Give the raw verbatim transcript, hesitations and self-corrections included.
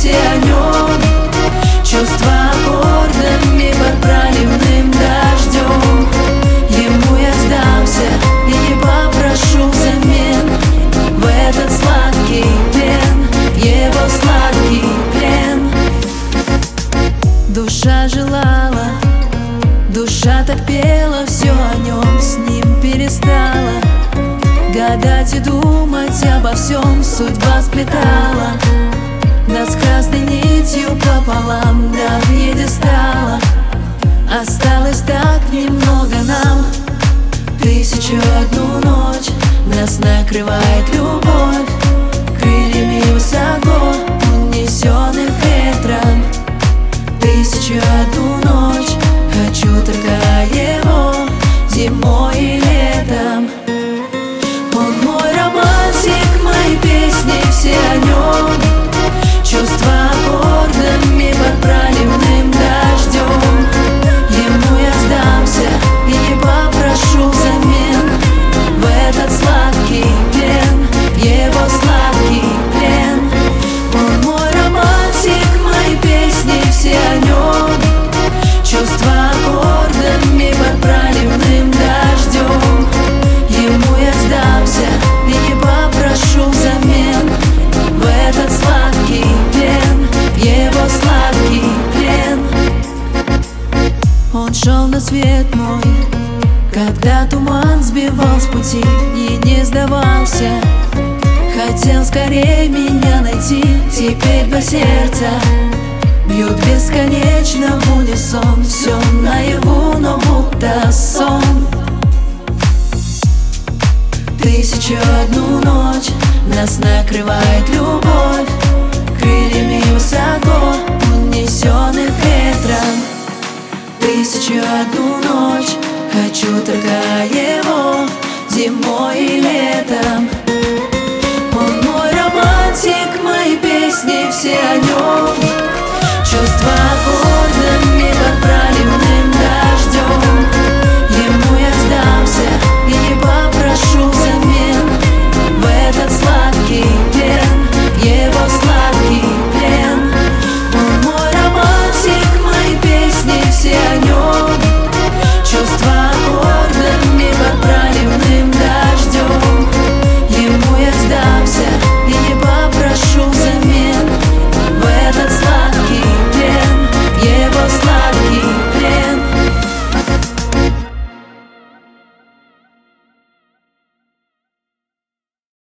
все о нем. Чувства аккордами под проливным дождем. Ему я сдамся и не попрошу взамен в этот сладкий плен, его сладкий плен. Душа желала, душа так пела, все о нем с ним перестала гадать и думать обо всем. Судьба сплетала нас красной нитью пополам до пьедестала. Осталось так немного нам, тысячу одну ночь нас накрывает любовь крыльями высоко, унесенных ветром. Тысячу одну ночь хочу только его зимой и летом. Он мой романтик, мои песни все о нем. Чувства аккордами под проливным дождем. Ему я сдамся и не попрошу взамен в этот сладкий плен, его сладкий плен. Он мой романтик, мои песни все о нем. Чувства аккордами под проливным дождем. Ему я сдамся и не попрошу взамен в этот сладкий плен, его сладкий плен. Он шел на свет мой, когда туман сбивал с пути, и не сдавался. Хотел скорее меня найти, теперь два сердца бьют бесконечно в унисон. Все наяву, но будто сон. Тысячу одну ночь нас накрывает любовь крыльями высоко, унесенных ветром. Тысячу одну ночь хочу только его зимой и летом.